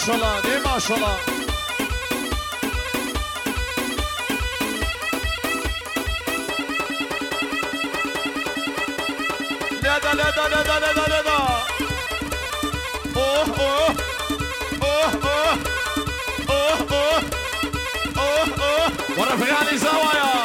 ماشاءالله دی ماشاءالله لدا لدا لدا لدا لدا اوه اوه اوه اوه اوه اوه اوه اوه ورفقي علي زوايا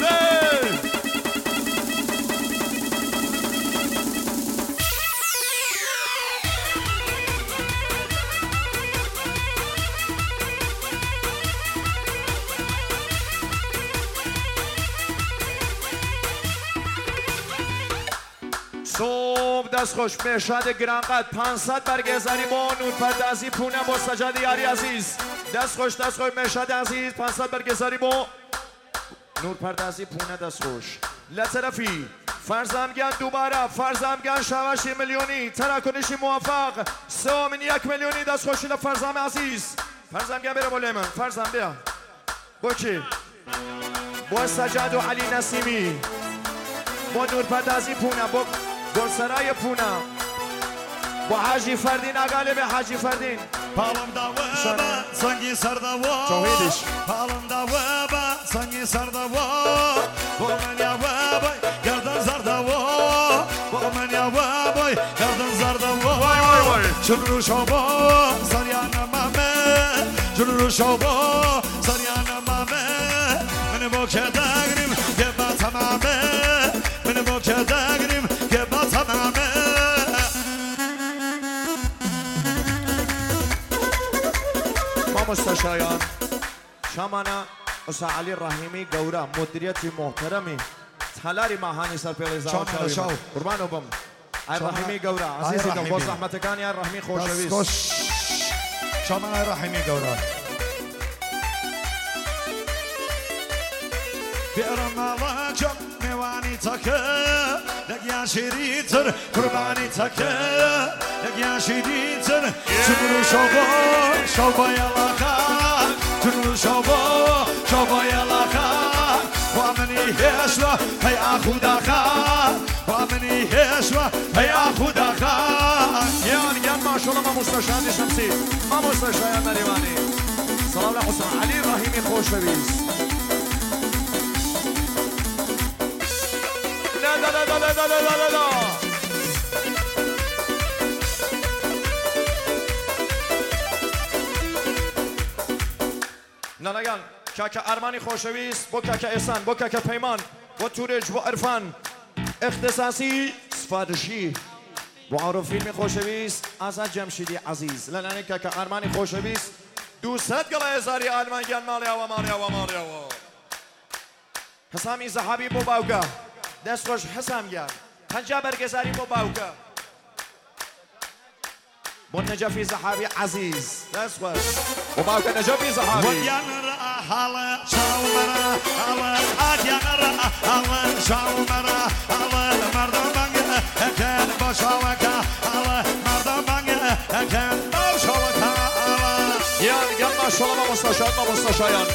صبح دست خوش مشهد گرانقدر 500 برگزاری با نور پردازی پونه با سجاد یاری عزیز دست خوش مشهد عزیز 500 برگزاری با نور پردازی پونه دست خوش لطرفی فرزمگن دوباره فرزمگن شوشی میلیونی تراکنشی موفق 3.1 میلیونی دست خوشی لفرزم عزیز فرزمگن بره مولی من فرزم بیا با چی؟ با سجاد و علی نسیمی با نور پردازی پونه با گلسرای پونه با حاجی فردین اقالب حاجی فردین پالم داوه سنگی سرداوا توحیدش پالم داوه سنگی سرداوا با من یا بای گردن زرداوا با من یا بای گردن زرداوا وای وای وای چون رو شابا سریان مامه چون رو شابا سریان مامه من با که دگریم که با تمامه من با که دگریم که با تمامه مستشایان شامانا استاد علی رحیمی گورا مدیریتی محترمی تلاری ماهانی سرپیل زاویه شاو قربان وبم علی رحیمی گورا عزیزی دل باز رحمتکانی علی رحیمی خوشویست شامانا رحیمی گورا بیارم مالکم میوانی تکه لگیان شیریتر قربانی تکه لگیان شیریتر چنو شوبا یلاکا چنو شوبا یلاکا وامنی هشوا هی خداکا وامنی هشوا هی خداکا یان ماشاءالله ما مستشار شمسی ما مستشار مریوانی سلام حسین علی رحیمی خوشویست لا نانگان کاکا ارمانی خوشویست با کاکا احسان با کاکا پیمان با تورج با عرفان اختصاصی سفارشی با عارف فیلمی خوشویست آزاد جمشیدی عزیز لنانی کاکا ارمانی خوشویست 200 گلا هزاری آلمانگان مالیا حسامی زهابی با باوگا دست خوش حسام گرد 50 برگزاری با باوکا با نجفی زهابی عزیز دست خوش با باوکا نجفی زهابی ودیان را حالا شاومرا حالا آدیان را حالا شاومرا حالا مردم بانگه اکن با شاوکا حالا مردم بانگه اکن با شاوکا حالا یان ماشاءالله ما مستشایان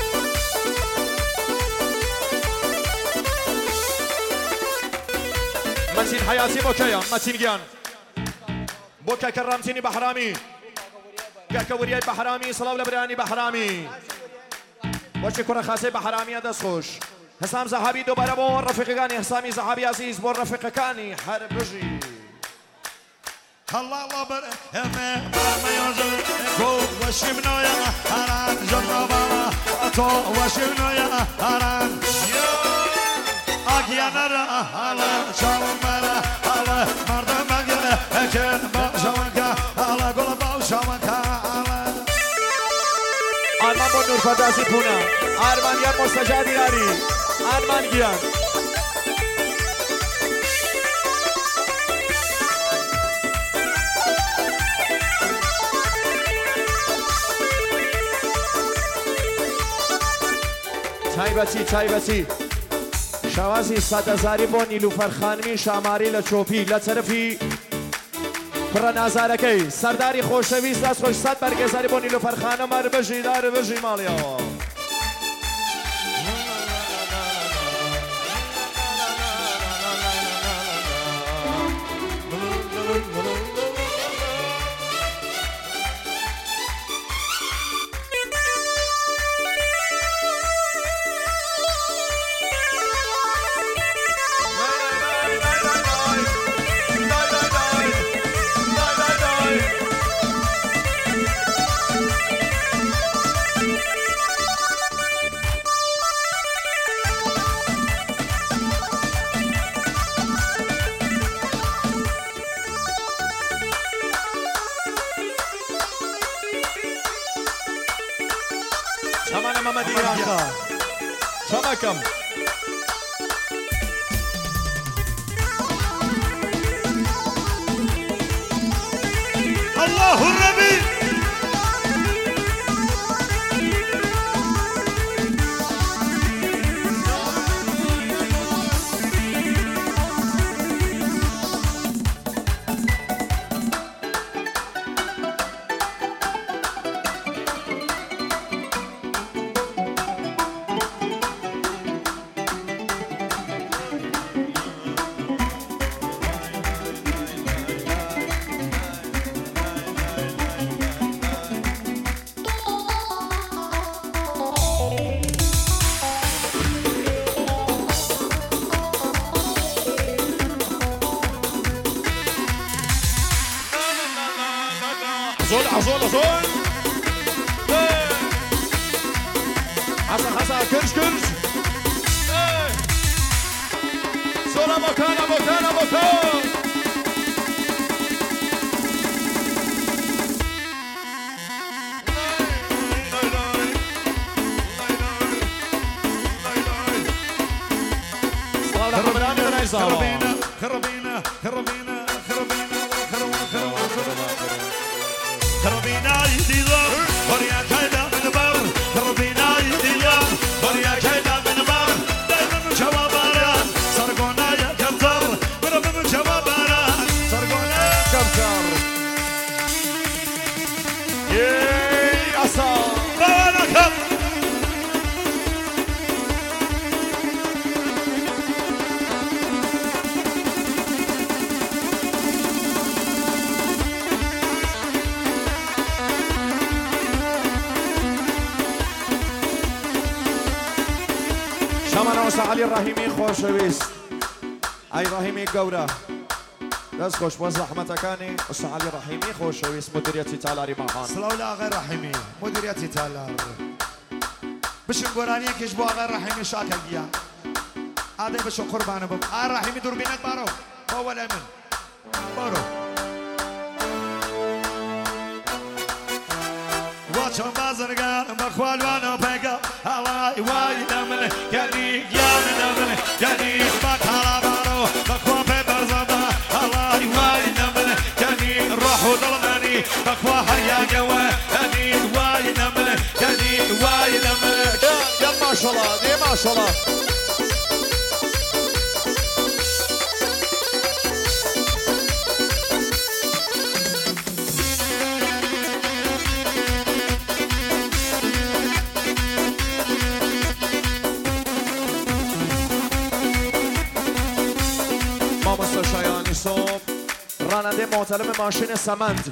متین حیاتی با کیان متین گیان با که کرامتینی بحرامی که وریای بحرامی سلام لبرانی بحرامی با چه کره خاصه بحرامی دست خوش حسام زهابی دوباره با رفیقانی حسامی زهابی عزیز با رفیقانی هر بجی الله بر همه ما یوزن کو وشمنویا هران جنبالا تو وشمنویا هران آگیان را حالا شاومرا حالا مردم بانگه اکن با شاوکا حالا گل با شاوکا حالا آرمان با نور پردازی پونه آرمان یا مستجاد یاری آرمان گیان چایبتی شوازی 100,000 با نیلوفر خانمی شاماری لچوپی لطرفی پر نظارکی سرداری خوشویست دست خوش 100 برگزاری با نیلوفر خانم بجی دار بجی مالیا شمان محمد ایرانقا شمکم الله الربي عزول حسن كرش زولا مكان خربينا يديدار وريا كيدا من بار خربينا يديدار وريا كيدا من بار دايما جوابارا سرقونا يا كبتر من جوابارا سرقونا يا كبتر ياي أصا بانا كم شمانوس علي الرحيمي خوشويست اي رحيمي قورة دست خوش و زحمتکانی اس علي الرحيمي خوشويست مديريتي تالاري معهان سلاولا غير رحيمي مديريتي تالار بشن قرانية كيشبو غير رحيمي شاكا جيا هذا بشن قربانه بم رحيمي دوربينك بارو هو الامن بارو واتشون بازرگان مخوال وانو پیگا هوای وای نمنه یعنی یان نمنه یعنی بکارا بارو مخوا پی برزادا هوای وای نمنه یعنی روحو دلمانی مخوا هریا گوا یعنی وای نمنه یعنی وای نمنه يا ما شاء الله دي ما شاء الله راننده معتلم ماشین سمند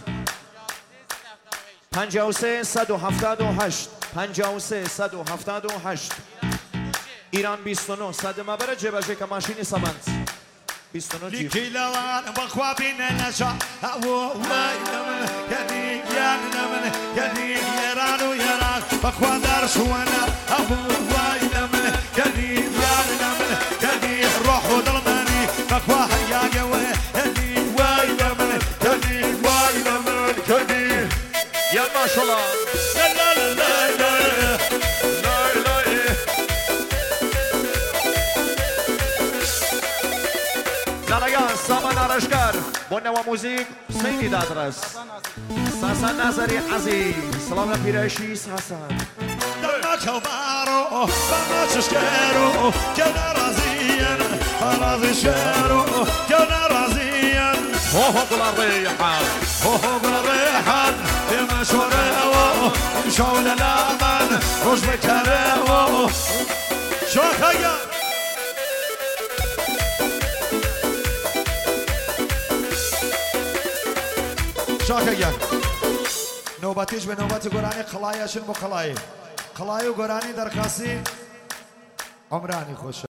53 178 53 178 ایران 29 صد مبر جبجه که ماشین سمند 29 جیب لیکی لوان بخوا بینه نشا او وای نمن یعنی یان نمن یعنی یران و یران بخوا در شوانا او وای نمن یعنی یان نمن یعنی روح و دلمانی بخوا هریا گوه یعنی وای نمن یعنی وای نمن یعنی یا ماشاءالله لا لا لا لا زنگان سامان آرشگر با نوا موزیک سینگی دادرس ساسان نظری عزیز سلام پیرشی ساسان دلنا کبارو بما چشکرو که نرازین راضی شرو که نرازین هو قل الريحان هو قل الريحان بما شورو شول الأمان روش بكرو شوخيا شاكيا نوبتيش بنوبتي قراني خلايا شنو خلايا خلايا قراني دركاسي عمراني خوش